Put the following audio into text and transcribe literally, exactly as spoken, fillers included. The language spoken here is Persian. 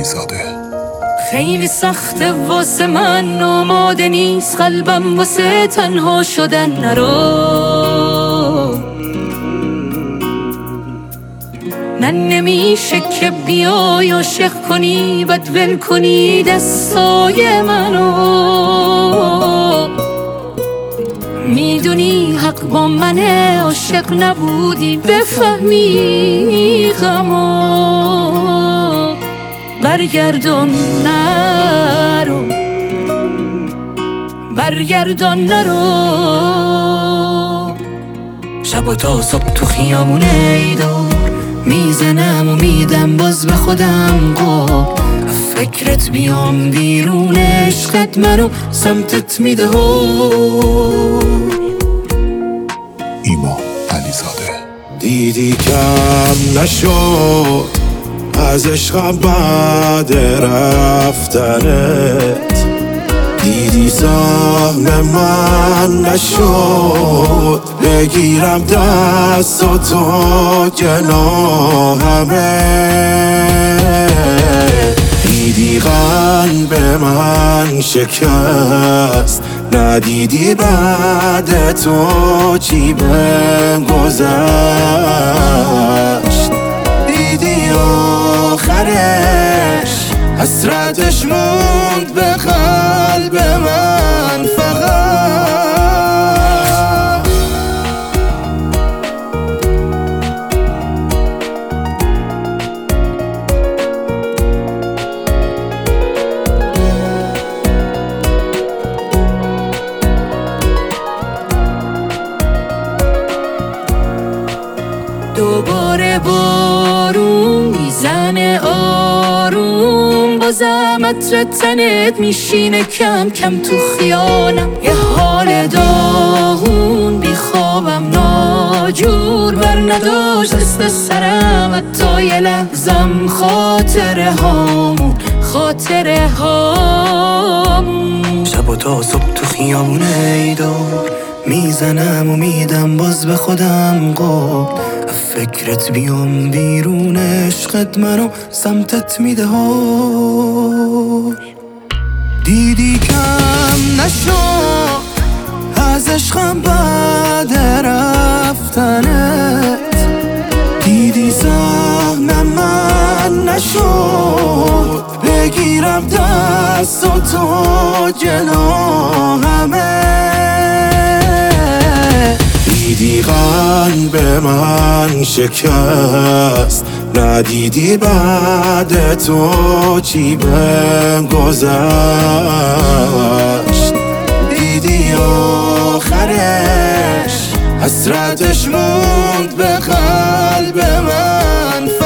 علیزاده. خیلی سخته واسه من، آماده نیست قلبم واسه تنها شدن. نرو من نمیشه که بیای عاشق کنی بد ول کنی دستای منو. میدونی حق با منه، عاشق نبودی بفهمی غمو. برگردون نرو، برگردون نرو. شب و تا صبح تو خیامونه ایدو میزنم و میدم باز به خودم قول. فکرت بیام بیرون، عشقت منو سمتت میده. ایمان علیزاده. دیدی کم نشد از عشقم بعد رفتنت، دیدی سهم من نشد بگیرم دستاتو جناحمه. دیدی قلب من شکست، ندیدی بعد تو چی بهم گذشت. دیدی آخرش حسرتش موند به قلب من فقط. دوباره بارون میزنه آروم، بازم عطر تنت میشینه کم کم تو خیالم. یه حال داغون بیخوابم ناجور بر نداشت دست سرم، حتی یه لحظم خاطره هامون خاطره هامون. شب و تا صبح تو خیامونه ایدور میزنم و میدم باز به خودم قول. فکرت بیام بیرون، عشقت منو سمتت میده. دیدی کم نشد از عشقم بعد رفتنت، دیدی سهم من نشد بگیرم دستاتو جناحمه. دیدی قلب من شکست، ندیدی بعد تو چی بهم گذشت. دیدی آخرش حسرتش موند به قلب من